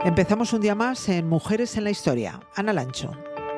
Empezamos un día más en Mujeres en la Historia. Ana Lancho.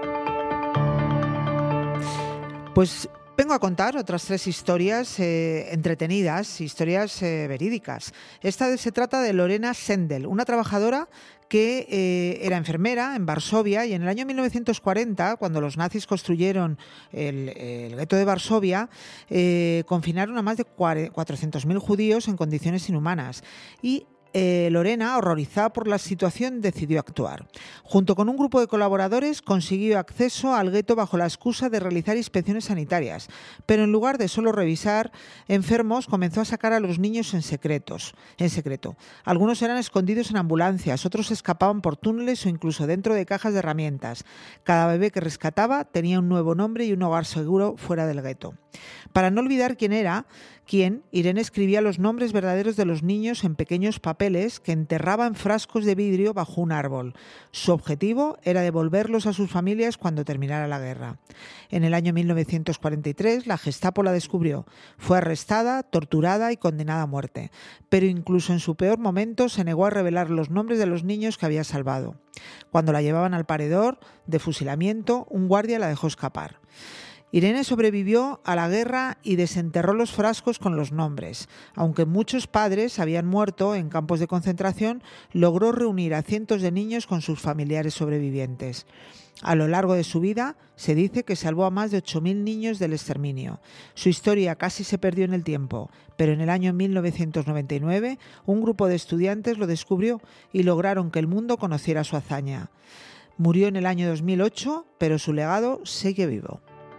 Pues vengo a contar otras 3 historias entretenidas, historias verídicas. Esta vez se trata de Lorena Sendel, una trabajadora que era enfermera en Varsovia, y en el año 1940, cuando los nazis construyeron el gueto de Varsovia, confinaron a más de 400.000 judíos en condiciones inhumanas. Y Lorena, horrorizada por la situación, decidió actuar. Junto con un grupo de colaboradores consiguió acceso al gueto bajo la excusa de realizar inspecciones sanitarias, pero en lugar de solo revisar enfermos, comenzó a sacar a los niños en secreto. Algunos eran escondidos en ambulancias, otros escapaban por túneles o incluso dentro de cajas de herramientas. Cada bebé que rescataba tenía un nuevo nombre y un hogar seguro fuera del gueto. Para no olvidar quién era quién, Irene escribía los nombres verdaderos de los niños en pequeños papeles que enterraba en frascos de vidrio bajo un árbol. Su objetivo era devolverlos a sus familias cuando terminara la guerra. En el año 1943, la Gestapo la descubrió. Fue arrestada, torturada y condenada a muerte. Pero incluso en su peor momento se negó a revelar los nombres de los niños que había salvado. Cuando la llevaban al paredor de fusilamiento, un guardia la dejó escapar. Irene sobrevivió a la guerra y desenterró los frascos con los nombres. Aunque muchos padres habían muerto en campos de concentración, logró reunir a cientos de niños con sus familiares sobrevivientes. A lo largo de su vida, se dice que salvó a más de 8.000 niños del exterminio. Su historia casi se perdió en el tiempo, pero en el año 1999, un grupo de estudiantes lo descubrió y lograron que el mundo conociera su hazaña. Murió en el año 2008, pero su legado sigue vivo.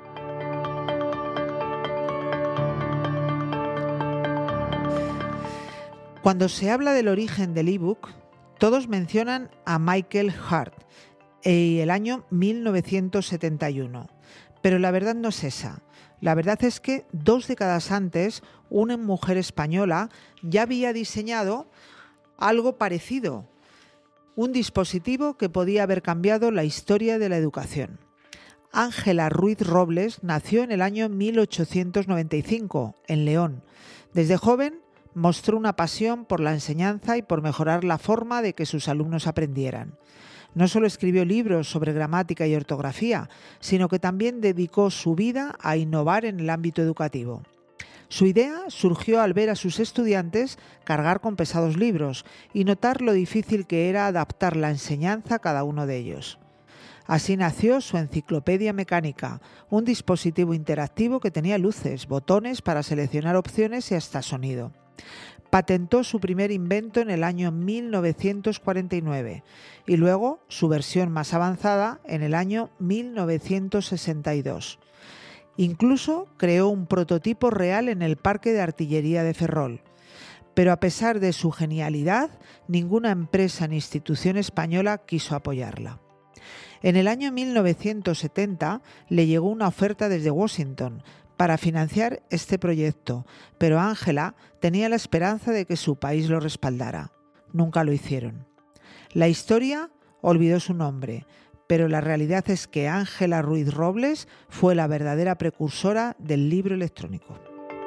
Cuando se habla del origen del ebook, todos mencionan a Michael Hart y el año 1971. Pero la verdad no es esa. La verdad es que 2 décadas antes, una mujer española ya había diseñado algo parecido, un dispositivo que podía haber cambiado la historia de la educación. Ángela Ruiz Robles nació en el año 1895, en León. Desde joven mostró una pasión por la enseñanza y por mejorar la forma de que sus alumnos aprendieran. No solo escribió libros sobre gramática y ortografía, sino que también dedicó su vida a innovar en el ámbito educativo. Su idea surgió al ver a sus estudiantes cargar con pesados libros y notar lo difícil que era adaptar la enseñanza a cada uno de ellos. Así nació su enciclopedia mecánica, un dispositivo interactivo que tenía luces, botones para seleccionar opciones y hasta sonido. Patentó su primer invento en el año 1949 y luego su versión más avanzada en el año 1962. Incluso creó un prototipo real en el Parque de Artillería de Ferrol. Pero a pesar de su genialidad, ninguna empresa ni institución española quiso apoyarla. En el año 1970 le llegó una oferta desde Washington para financiar este proyecto, pero Ángela tenía la esperanza de que su país lo respaldara. Nunca lo hicieron. La historia olvidó su nombre, pero la realidad es que Ángela Ruiz Robles fue la verdadera precursora del libro electrónico.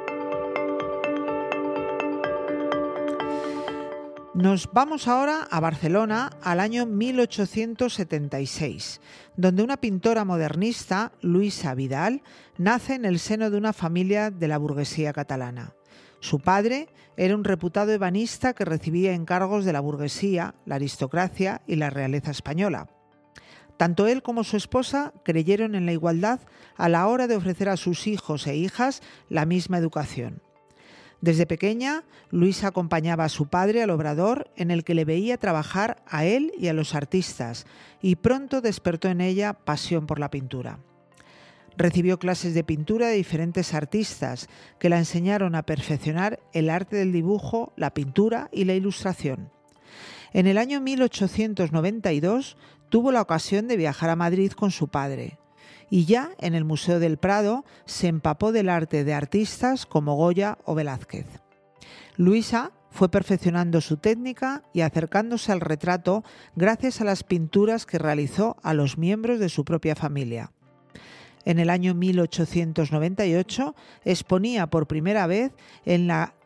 Nos vamos ahora a Barcelona al año 1876, donde una pintora modernista, Luisa Vidal, nace en el seno de una familia de la burguesía catalana. Su padre era un reputado ebanista que recibía encargos de la burguesía, la aristocracia y la realeza española. Tanto él como su esposa creyeron en la igualdad a la hora de ofrecer a sus hijos e hijas la misma educación. Desde pequeña, Luisa acompañaba a su padre al obrador en el que le veía trabajar a él y a los artistas, y pronto despertó en ella pasión por la pintura. Recibió clases de pintura de diferentes artistas que la enseñaron a perfeccionar el arte del dibujo, la pintura y la ilustración. En el año 1892 tuvo la ocasión de viajar a Madrid con su padre. Y ya en el Museo del Prado se empapó del arte de artistas como Goya o Velázquez. Luisa fue perfeccionando su técnica y acercándose al retrato gracias a las pinturas que realizó a los miembros de su propia familia. En el año 1898 exponía por primera vez en la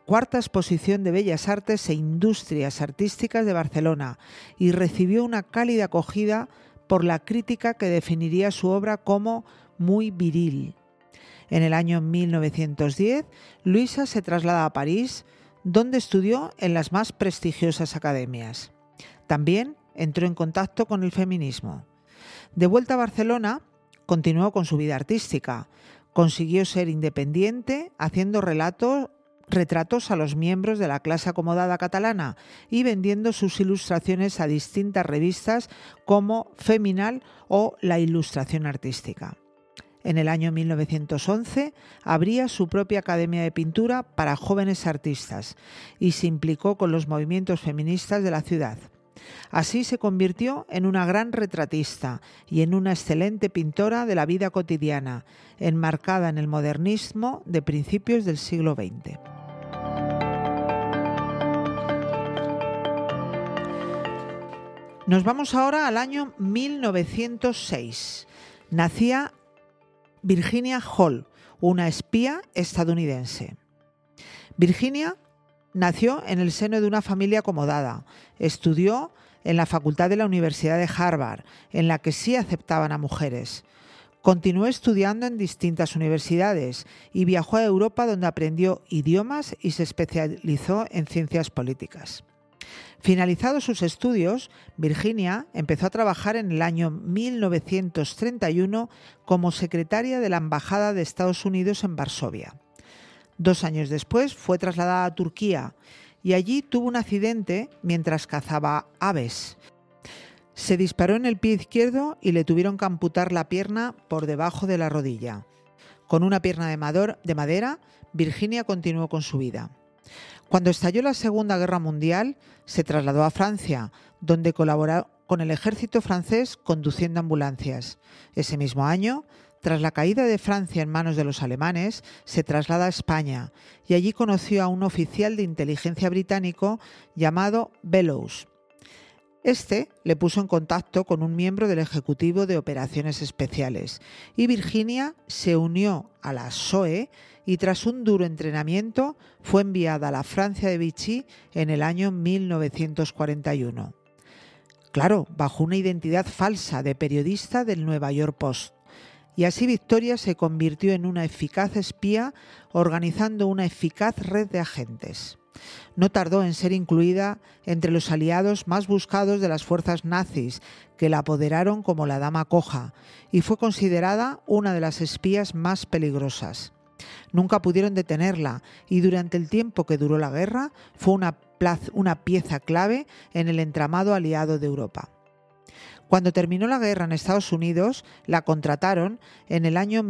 Cuarta Exposición de Bellas Artes e Industrias Artísticas de Barcelona y recibió una cálida acogida por la crítica que definiría su obra como muy viril. En el año 1910, Luisa se traslada a París, donde estudió en las más prestigiosas academias. También entró en contacto con el feminismo. De vuelta a Barcelona, continuó con su vida artística. Consiguió ser independiente, haciendo retratos a los miembros de la clase acomodada catalana y vendiendo sus ilustraciones a distintas revistas como Feminal o La Ilustración Artística. En el año 1911 abría su propia academia de pintura para jóvenes artistas y se implicó con los movimientos feministas de la ciudad. Así se convirtió en una gran retratista y en una excelente pintora de la vida cotidiana, enmarcada en el modernismo de principios del siglo XX. Nos vamos ahora al año 1906. Nacía Virginia Hall, una espía estadounidense. Virginia nació en el seno de una familia acomodada. Estudió en la facultad de la Universidad de Harvard, en la que sí aceptaban a mujeres. Continuó estudiando en distintas universidades y viajó a Europa, donde aprendió idiomas y se especializó en ciencias políticas. Finalizados sus estudios, Virginia empezó a trabajar en el año 1931 como secretaria de la Embajada de Estados Unidos en Varsovia. 2 años después fue trasladada a Turquía y allí tuvo un accidente mientras cazaba aves. Se disparó en el pie izquierdo y le tuvieron que amputar la pierna por debajo de la rodilla. Con una pierna de madera, Virginia continuó con su vida. Cuando estalló la Segunda Guerra Mundial, se trasladó a Francia, donde colaboró con el ejército francés conduciendo ambulancias. Ese mismo año, tras la caída de Francia en manos de los alemanes, se traslada a España y allí conoció a un oficial de inteligencia británico llamado Bellows. Este le puso en contacto con un miembro del Ejecutivo de Operaciones Especiales y Virginia se unió a la SOE y tras un duro entrenamiento fue enviada a la Francia de Vichy en el año 1941. Claro, bajo una identidad falsa de periodista del New York Post. Y así Victoria se convirtió en una eficaz espía organizando una eficaz red de agentes. No tardó en ser incluida entre los aliados más buscados de las fuerzas nazis, que la apoderaron como la Dama Coja, y fue considerada una de las espías más peligrosas. Nunca pudieron detenerla y durante el tiempo que duró la guerra fue una pieza clave en el entramado aliado de Europa. Cuando terminó la guerra en Estados Unidos, la contrataron en el año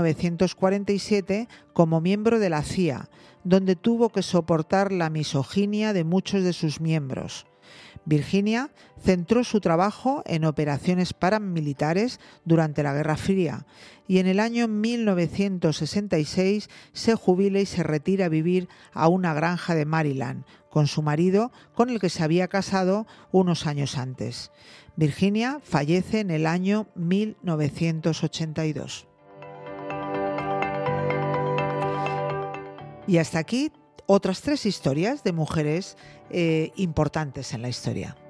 1947 como miembro de la CIA, donde tuvo que soportar la misoginia de muchos de sus miembros. Virginia centró su trabajo en operaciones paramilitares durante la Guerra Fría y en el año 1966 se jubila y se retira a vivir a una granja de Maryland con su marido, con el que se había casado unos años antes. Virginia fallece en el año 1982. Y hasta aquí otras 3 historias de mujeres importantes en la historia.